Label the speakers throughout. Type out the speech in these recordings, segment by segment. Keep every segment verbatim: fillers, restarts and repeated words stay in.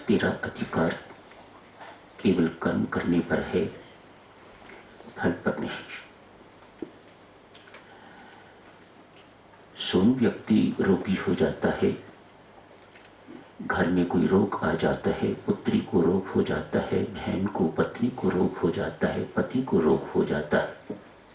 Speaker 1: तेरा अधिकार केवल कर्म करने पर है, फल पर नहीं। स्वयं व्यक्ति रोगी हो जाता है, घर में कोई रोग आ जाता है, पुत्री को रोग हो जाता है, बहन को, पत्नी को रोग हो जाता है, पति को रोग हो जाता है।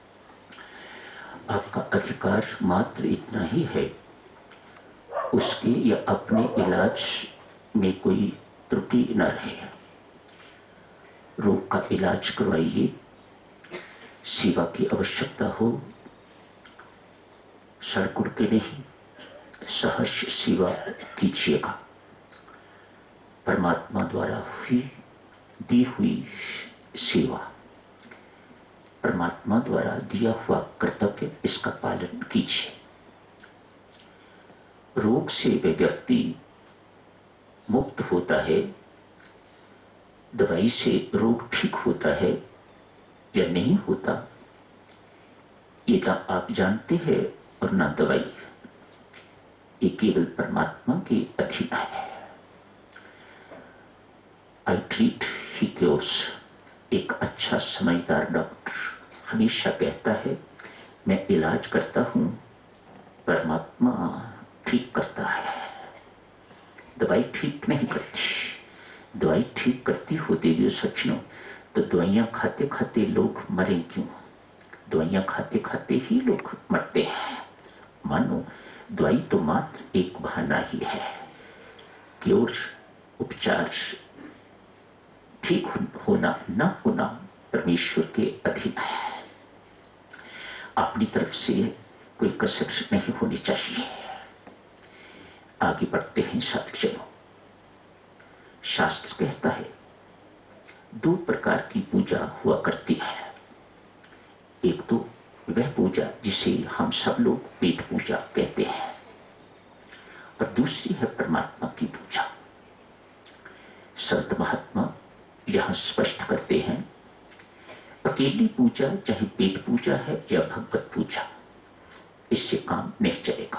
Speaker 1: आपका अधिकार मात्र इतना ही है, उसके या अपने इलाज में कोई त्रुटि न रहे। रोग का इलाज करवाइए, सेवा की आवश्यकता हो, सड़कुड़ के नहीं, सहर्ष सेवा कीजिएगा। परमात्मा द्वारा हुई दी हुई सेवा, परमात्मा द्वारा दिया हुआ कर्तव्य, इसका पालन कीजिए। रोग से वे व्यक्ति मुक्त होता है, दवाई से रोग ठीक होता है या नहीं होता, ये ना आप जानते हैं और ना दवाई, ये केवल परमात्मा के अधीन है। I treat he cures. एक अच्छा समझदार डॉक्टर हमेशा कहता है, मैं इलाज करता हूं, परमात्मा ठीक करता है। दवाई ठीक नहीं करती। दवाई ठीक करती होती भी सज्जनों, तो दवाइयां खाते खाते लोग मरे क्यों? दवाइयां खाते खाते ही लोग मरते हैं। मानो दवाई तो मात्र एक बहाना ही है। क्योर, उपचार, ठीक होना न होना परमेश्वर के अधीन है। अपनी तरफ से कोई कसर नहीं होनी चाहिए। आगे बढ़ते हैं साथियों। शास्त्र कहता है दो प्रकार की पूजा हुआ करती है। एक तो वह पूजा जिसे हम सब लोग पेट पूजा कहते हैं, और दूसरी है परमात्मा की पूजा। संत महात्मा यहां स्पष्ट करते हैं, अकेली पूजा चाहे पेट पूजा है या भगवत पूजा, इससे काम नहीं चलेगा।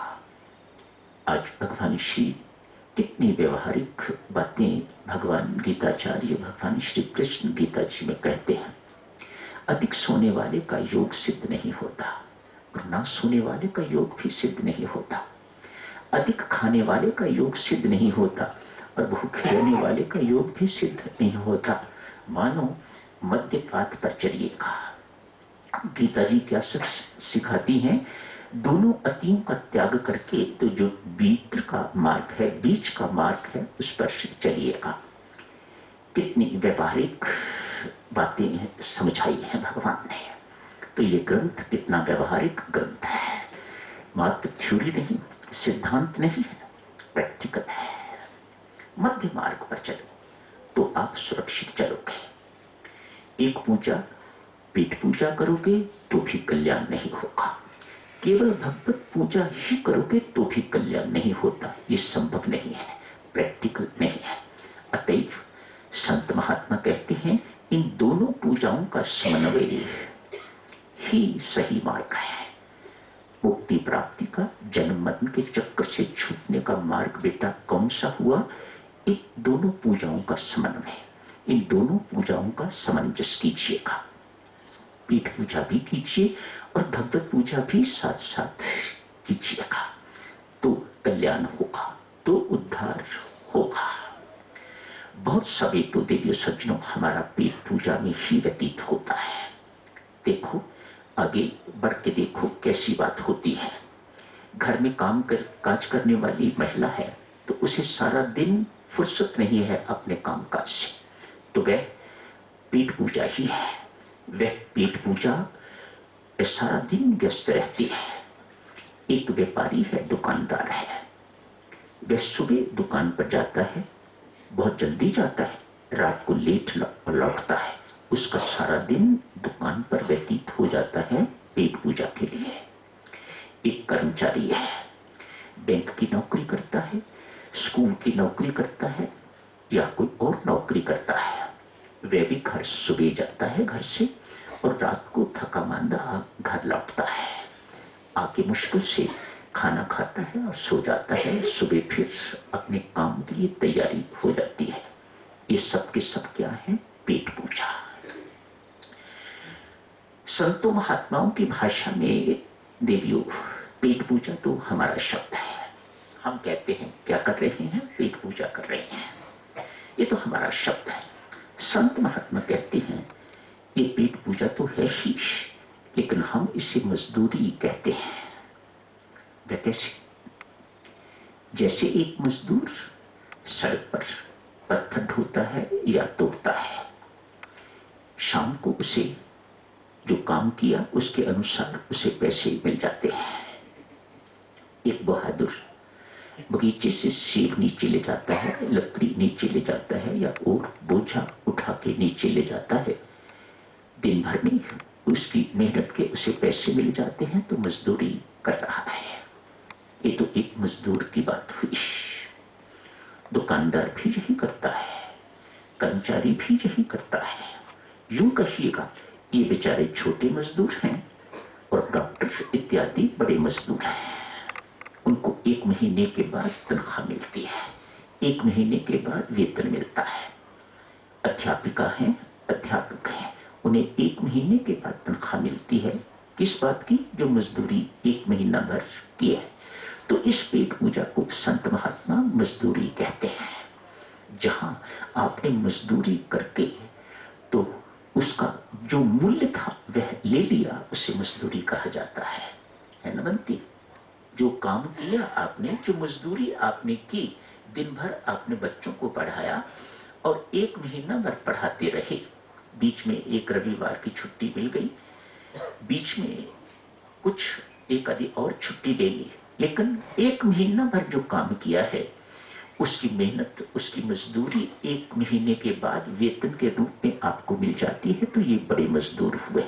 Speaker 1: आज भगवान श्री कितनी व्यवहारिक बातें भगवान गीताचार्य भगवान श्री कृष्ण गीता जी में कहते हैं। अधिक सोने वाले का योग सिद्ध नहीं होता, और ना सोने वाले का योग भी सिद्ध नहीं होता। अधिक खाने वाले का योग सिद्ध नहीं होता, और भूखे रहने वाले का योग भी सिद्ध नहीं होता। मानो मध्यपात पर चलिएगा। गीता जी क्या सिखाती हैं? दोनों अतियों का त्याग करके तो जो बीच का मार्ग है, बीच का मार्ग है, उस पर चलिएगा। कितनी व्यवहारिक बातें समझाई हैं भगवान ने। तो ये ग्रंथ कितना व्यवहारिक ग्रंथ है, मात्र थ्योरी नहीं, सिद्धांत नहीं है, प्रैक्टिकल है। मध्य मार्ग पर चलो तो आप सुरक्षित चलोगे। एक पूजा पेट पूजा करोगे तो भी कल्याण नहीं होगा, केवल भगवत पूजा ही करोगे तो भी कल्याण नहीं होता। ये संभव नहीं है, प्रैक्टिकल नहीं है। अतएव संत महात्मा कहते हैं इन दोनों पूजाओं का समन्वय ही सही मार्ग है। मुक्ति प्राप्ति का, जन्म मरण के चक्कर से छूटने का मार्ग बेटा कौन सा हुआ? इन दोनों पूजाओं का समन्वय, इन दोनों पूजाओं का सामंजस्य कीजिएगा। पीठ पूजा भी कीजिए और भगवत पूजा भी साथ साथ कीजिएगा, तो कल्याण होगा, तो उद्धार होगा। बहुत समय तो देवी सज्जनों हमारा पेट पूजा में ही व्यतीत होता है। देखो आगे बढ़ के देखो कैसी बात होती है। घर में काम कर काज करने वाली महिला है, तो उसे सारा दिन फुर्सत नहीं है अपने काम काज से, तो वह पेट पूजा ही है। वह पेट पूजा सारा दिन व्यस्त रहती है। एक व्यापारी है, दुकानदार है, वह सुबह दुकान पर जाता है, बहुत जल्दी जाता है, रात को लेट लौटता है। उसका सारा दिन दुकान पर व्यतीत हो जाता है पेट पूजा के लिए। एक कर्मचारी है, बैंक की नौकरी करता है, स्कूल की नौकरी करता है, या कोई और नौकरी करता है, वह भी घर सुबह जाता है घर से, और रात को थका मांदा घर लौटता है। आके मुश्किल से खाना खाता है और सो जाता है। सुबह फिर अपने काम के लिए तैयारी हो जाती है। ये सब के सब क्या है? पेट पूजा। संतों महात्माओं की भाषा में देवियों, पेट पूजा तो हमारा शब्द है। हम कहते हैं क्या कर रहे हैं? पेट पूजा कर रहे हैं। ये तो हमारा शब्द है। संत महात्मा कहते हैं ये पेट पूजा तो है ही, लेकिन हम इसे मजदूरी कहते हैं। वह कैसे? जैसे एक मजदूर सड़क पर पत्थर ढोता है या तोड़ता है, शाम को उसे जो काम किया उसके अनुसार उसे पैसे मिल जाते हैं। एक बहादुर बगीचे से सेब नीचे ले जाता है, लकड़ी नीचे ले जाता है या और बोझा उठा के नीचे ले जाता है, दिन भर में उसकी मेहनत के उसे पैसे मिल जाते हैं, तो मजदूरी कर रहा है। ये तो एक मजदूर की बात हुई। दुकानदार भी यही करता है, कर्मचारी भी यही करता है। यूं कहिएगा ये बेचारे छोटे मजदूर हैं और डॉक्टर इत्यादि बड़े मजदूर हैं। उनको एक महीने के बाद तनख्वाह मिलती है, एक महीने के बाद वेतन मिलता है। अध्यापिका हैं, अध्यापक हैं, उन्हें एक महीने के बाद तनख्वाह मिलती है। किस बात की? जो मजदूरी एक महीना भर की है। तो इस पेट पूजा को संत महात्मा मजदूरी कहते हैं। जहां आपने मजदूरी करके तो उसका जो मूल्य था वह ले लिया, उसे मजदूरी कहा जाता है। है ना बनती? जो काम किया आपने, जो मजदूरी आपने की, दिन भर आपने बच्चों को पढ़ाया और एक महीना भर पढ़ाते रहे, बीच में एक रविवार की छुट्टी मिल गई, बीच में कुछ एक आधी और छुट्टी देंगे, लेकिन एक महीना भर जो काम किया है उसकी मेहनत, उसकी मजदूरी एक महीने के बाद वेतन के रूप में आपको मिल जाती है, तो ये बड़े मजदूर हुए।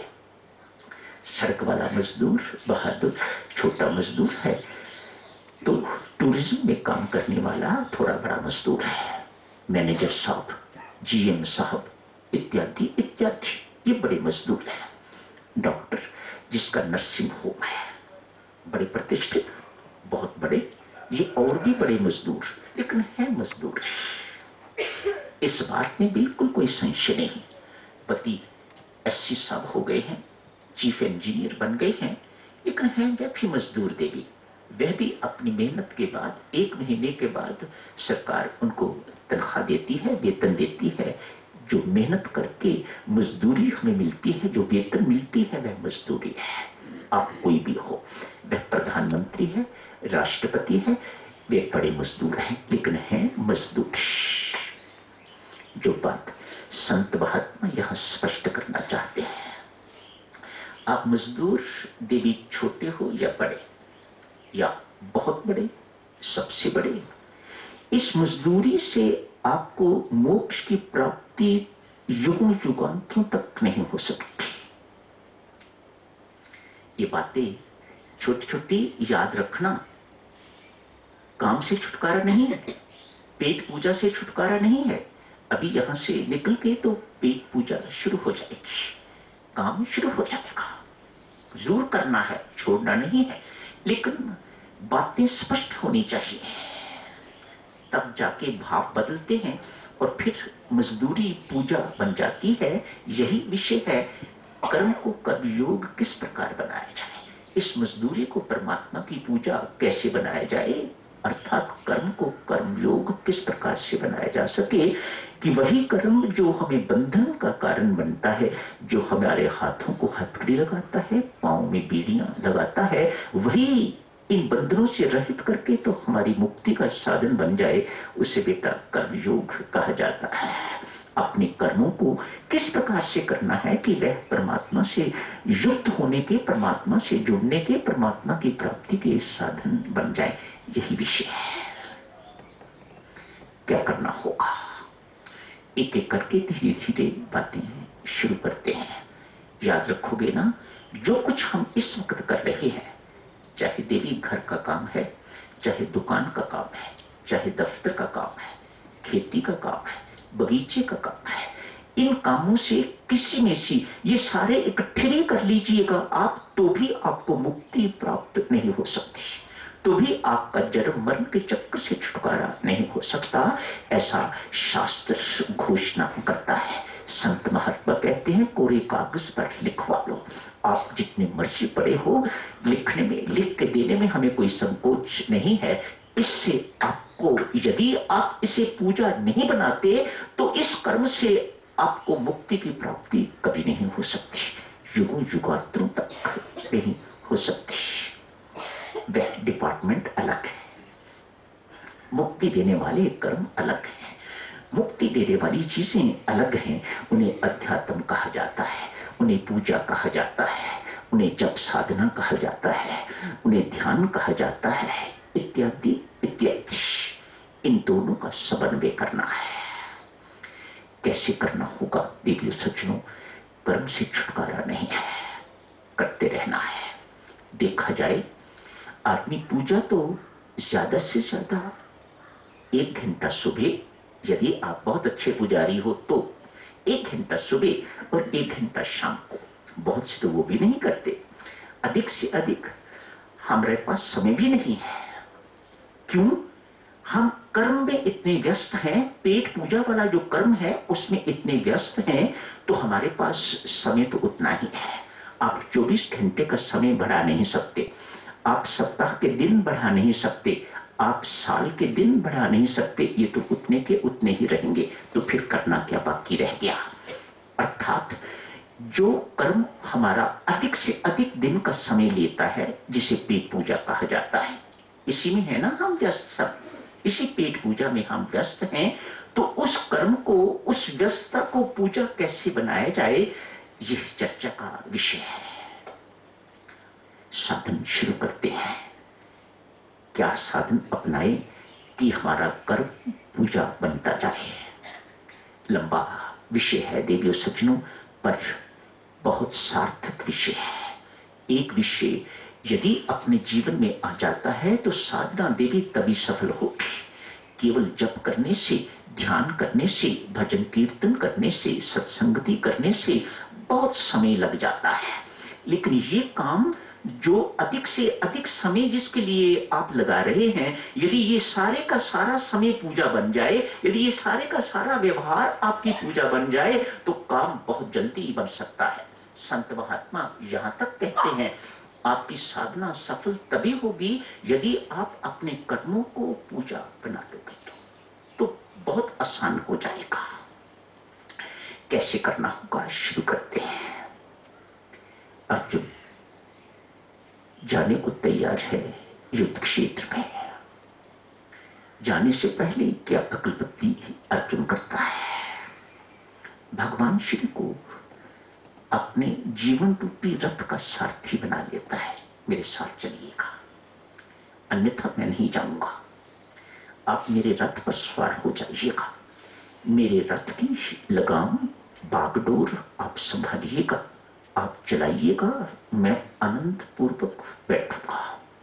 Speaker 1: सड़क वाला मजदूर बहादुर छोटा मजदूर है, तो टूरिज्म में काम करने वाला थोड़ा बड़ा मजदूर है। मैनेजर साहब, जीएम साहब इत्यादि इत्यादि ये बड़े मजदूर हैं। डॉक्टर जिसका नर्सिंग होम है, बड़े प्रतिष्ठित, बहुत बड़े, ये और भी बड़े मजदूर, लेकिन है मजदूर। इस बात में बिल्कुल कोई संशय नहीं। पति एससी साहब हो गए हैं, चीफ इंजीनियर बन गए हैं, लेकिन है वह भी मजदूर देवी। वह भी अपनी मेहनत के बाद एक महीने के बाद सरकार उनको तनख्वाह देती है, वेतन देती है। जो मेहनत करके मजदूरी हमें मिलती है, जो वेतन मिलती है, वह मजदूरी है। आप कोई भी हो, वह प्रधानमंत्री है, राष्ट्रपति है, वे बड़े मजदूर हैं, लेकिन हैं मजदूर। जो बात संत महात्मा यहां स्पष्ट करना चाहते हैं, आप मजदूर देवी छोटे हो या बड़े या बहुत बड़े, सबसे बड़े, इस मजदूरी से आपको मोक्ष की प्राप्ति युगों युगांतरों तक नहीं हो सकती। ये बातें छोटी छोटी याद रखना। काम से छुटकारा नहीं है, पेट पूजा से छुटकारा नहीं है। अभी यहां से निकल के तो पेट पूजा शुरू हो जाएगी, काम शुरू हो जाएगा। जरूर करना है, छोड़ना नहीं है, लेकिन बातें स्पष्ट होनी चाहिए, तब जाके भाव बदलते हैं और फिर मजदूरी पूजा बन जाती है। यही विषय है, कर्म को कर्मयोग किस प्रकार बनाया जाए, इस मजदूरी को परमात्मा की पूजा कैसे बनाया जाए, अर्थात कर्म को कर्मयोग किस प्रकार से बनाया जा सके कि वही कर्म जो हमें बंधन का कारण बनता है, जो हमारे हाथों को हथकड़ी लगाता है, पांव में बीड़ियां लगाता है, वही इन बंधनों से रहित करके तो हमारी मुक्ति का साधन बन जाए, उसे बेटा कर्मयोग कहा जाता है। अपने कर्मों को किस प्रकार से करना है कि वह परमात्मा से युक्त होने के, परमात्मा से जुड़ने के, परमात्मा की प्राप्ति के साधन बन जाए, यही विषय है। क्या करना होगा, एक एक करके धीरे धीरे बातें शुरू करते हैं। याद रखोगे ना, जो कुछ हम इस वक्त कर रहे हैं, चाहे देवी घर का काम है, चाहे दुकान का काम है, चाहे दफ्तर का काम है, खेती का काम है, बगीचे का काम है, इन कामों से किसी में से ये सारे इकट्ठे नहीं कर लीजिएगा आप, तो भी आपको मुक्ति प्राप्त नहीं हो सकती। तो भी आपका जन्म मरण के चक्र से छुटकारा नहीं हो सकता, ऐसा शास्त्र घोषणा करता है। संत महात्मा कहते हैं कोरे कागज पर लिखवा लो। आप जितने मर्जी पड़े हो, लिखने में, लिख के देने में हमें कोई संकोच नहीं है। इससे आपको, यदि आप इसे पूजा नहीं बनाते तो इस कर्म से आपको मुक्ति की प्राप्ति कभी नहीं हो सकती, युगों युगांतरों तक नहीं हो सकती। वह डिपार्टमेंट अलग है। मुक्ति देने वाले कर्म अलग हैं, मुक्ति देने वाली चीजें अलग हैं। उन्हें अध्यात्म कहा जाता है, उन्हें पूजा कहा जाता है, उन्हें जप साधना कहा जाता है, उन्हें ध्यान कहा जाता है, इत्यादि इत्यादि। इन दोनों का समन्वय करना है। कैसे करना होगा देवियों सज्जनों? कर्म से छुटकारा नहीं है, करते रहना है। देखा जाए, आदमी पूजा तो ज्यादा से ज्यादा एक घंटा सुबह, यदि आप बहुत अच्छे पुजारी हो तो एक घंटा सुबह और एक घंटा शाम को, बहुत से तो वो भी नहीं करते। अधिक से अधिक हमारे पास समय भी नहीं है। क्यों? हम कर्म में इतने व्यस्त हैं, पेट पूजा वाला जो कर्म है उसमें इतने व्यस्त हैं, तो हमारे पास समय तो उतना ही है। आप चौबीस घंटे का समय बढ़ा नहीं सकते, आप सप्ताह के दिन बढ़ा नहीं सकते, आप साल के दिन बढ़ा नहीं सकते। ये तो उतने के उतने ही रहेंगे। तो फिर करना क्या बाकी रह गया? अर्थात जो कर्म हमारा अधिक से अधिक दिन का समय लेता है, जिसे पेट पूजा कहा जाता है, इसी में है ना हम व्यस्त सब, इसी पेट पूजा में हम व्यस्त हैं। तो उस कर्म को, उस व्यस्तता को पूजा कैसे बनाया जाए, यह चर्चा का विषय है। साधन शुरू करते हैं। क्या साधन अपनाए कि हमारा कर्म पूजा बनता जाए? लंबा विषय है देवियों सज्जनों, पर बहुत सार्थक विषय है। एक विषय यदि अपने जीवन में आ जाता है तो साधना देवी तभी सफल होगी। केवल जप करने से, ध्यान करने से, भजन कीर्तन करने से, सत्संगति करने से बहुत समय लग जाता है। लेकिन ये काम जो अधिक से अधिक समय जिसके लिए आप लगा रहे हैं, यदि ये सारे का सारा समय पूजा बन जाए, यदि ये सारे का सारा व्यवहार आपकी पूजा बन जाए, तो काम बहुत जल्दी बन सकता है। संत महात्मा यहां तक कहते हैं, आपकी साधना सफल तभी होगी यदि आप अपने कर्मों को पूजा बना लोगे, तो, तो बहुत आसान हो जाएगा। कैसे करना होगा? शुरू करते हैं। अर्जुन जाने को तैयार है युद्ध क्षेत्र में। जाने से पहले क्या अकलपति अर्जुन करता है? भगवान श्री को अपने जीवन रूपी रथ का सारथी बना लेता है। मेरे साथ चलिएगा, अन्यथा मैं नहीं जाऊंगा। आप मेरे रथ पर सवार हो जाइएगा। मेरे रथ की लगाम, बागडोर आप संभालिएगा, आप चलाइएगा, मैं आनंद पूर्वक बैठूंगा।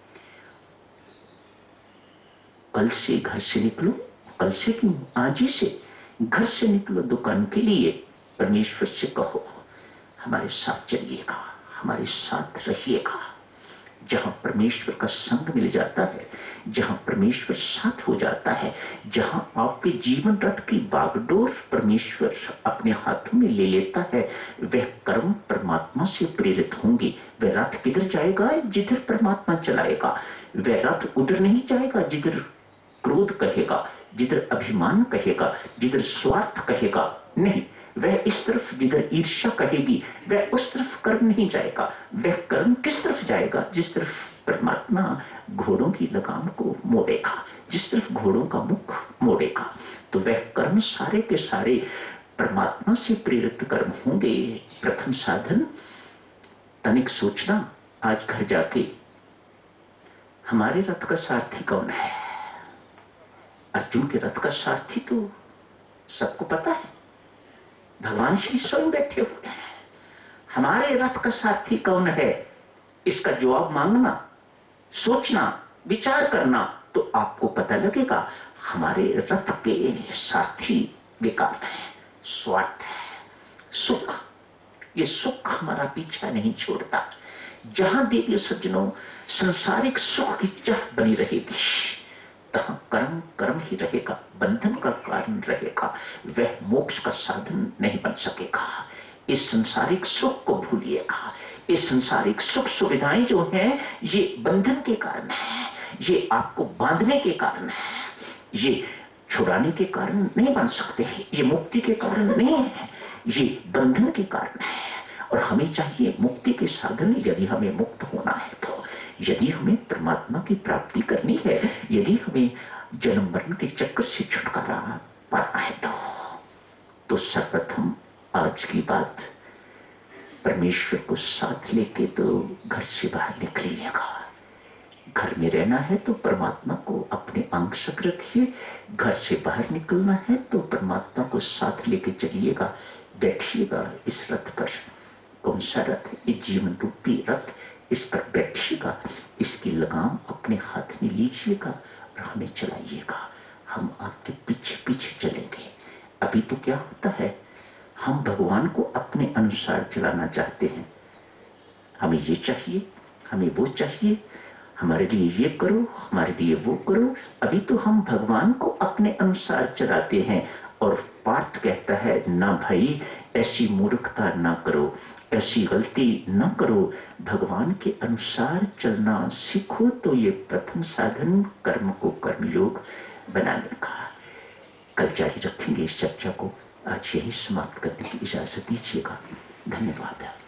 Speaker 1: कल से घर से निकलो, कल से क्यों, आज ही से घर से निकलो दुकान के लिए। परमेश्वर से कहो हमारे साथ चलिएगा, हमारे साथ रहिएगा। जहां परमेश्वर का संग मिल जाता है, जहां परमेश्वर साथ हो जाता है, जहां आपके जीवन रथ की बागडोर परमेश्वर अपने हाथों में ले लेता है, वह कर्म परमात्मा से प्रेरित होंगे। वह रथ किधर जाएगा? जिधर परमात्मा चलाएगा। वह रथ उधर नहीं जाएगा जिधर क्रोध कहेगा, जिधर अभिमान कहेगा, जिधर स्वार्थ कहेगा। नहीं, वह इस तरफ जिधर ईर्ष्या कहेगी, वह उस तरफ कर्म नहीं जाएगा। वह कर्म किस तरफ जाएगा? जिस तरफ परमात्मा घोड़ों की लगाम को मोड़ेगा, जिस तरफ घोड़ों का मुख मोड़ेगा, तो वह कर्म सारे के सारे परमात्मा से प्रेरित कर्म होंगे। प्रथम साधन, तनिक सोचना आज घर जाके, हमारे रथ का सारथी कौन है? अर्जुन के रथ का सारथी तो सबको पता है, भगवान श्री स्वयं बैठे हुए हैं। हमारे रथ का सारथी कौन है? इसका जवाब मांगना, सोचना, विचार करना, तो आपको पता लगेगा। हमारे रथ के सारथी विकार है, स्वार्थ है, सुख। ये सुख हमारा पीछा नहीं छोड़ता, जहां देवी सज्जनों संसारिक सुख की चाह बनी रहेगी, तहां कर्म कर्म ही रहेगा, बंधन का कारण रहेगा, वह मोक्ष का साधन नहीं बन सकेगा। इस संसारिक सुख को भूलिएगा। इस संसारिक सुख सुविधाएं जो हैं ये बंधन के कारण है, ये आपको बांधने के कारण है, ये छुड़ाने के कारण नहीं बन सकते, ये मुक्ति के कारण नहीं है, ये बंधन के कारण है। और हमें चाहिए मुक्ति के साधन। यदि हमें मुक्त होना है तो, यदि हमें परमात्मा की प्राप्ति करनी है, यदि हमें जन्म मरण के चक्कर से छुटकारा पाना है तो, तो सर्वप्रथम आज की बात, परमेश्वर को साथ लेके तो घर से बाहर निकलिएगा। घर में रहना है तो परमात्मा को अपने अंग तक रखिए, घर से बाहर निकलना है तो परमात्मा को साथ लेके चलिएगा। बैठिएगा इस रथ पर। कौन सा रथ? ये जीवन रूपी रथ, इस पर बैठिएगा, इसकी लगाम अपने हाथ में लीजिएगा और हमें चलाइएगा। हम आपके पीछे पीछे चलेंगे। अभी तो क्या होता है, हम भगवान को अपने अनुसार चलाना चाहते हैं। हमें ये चाहिए, हमें वो चाहिए, हमारे लिए ये करो, हमारे लिए वो करो। अभी तो हम भगवान को अपने अनुसार चलाते हैं। और पाठ कहता है, ना भाई ऐसी मूर्खता ना करो, ऐसी गलती ना करो, भगवान के अनुसार चलना सीखो। तो ये प्रथम साधन कर्म को कर्मयोग बनाने का। कल जारी रखेंगे इस चर्चा को। आज यही समाप्त करने की इजाजत दीजिएगा। धन्यवाद।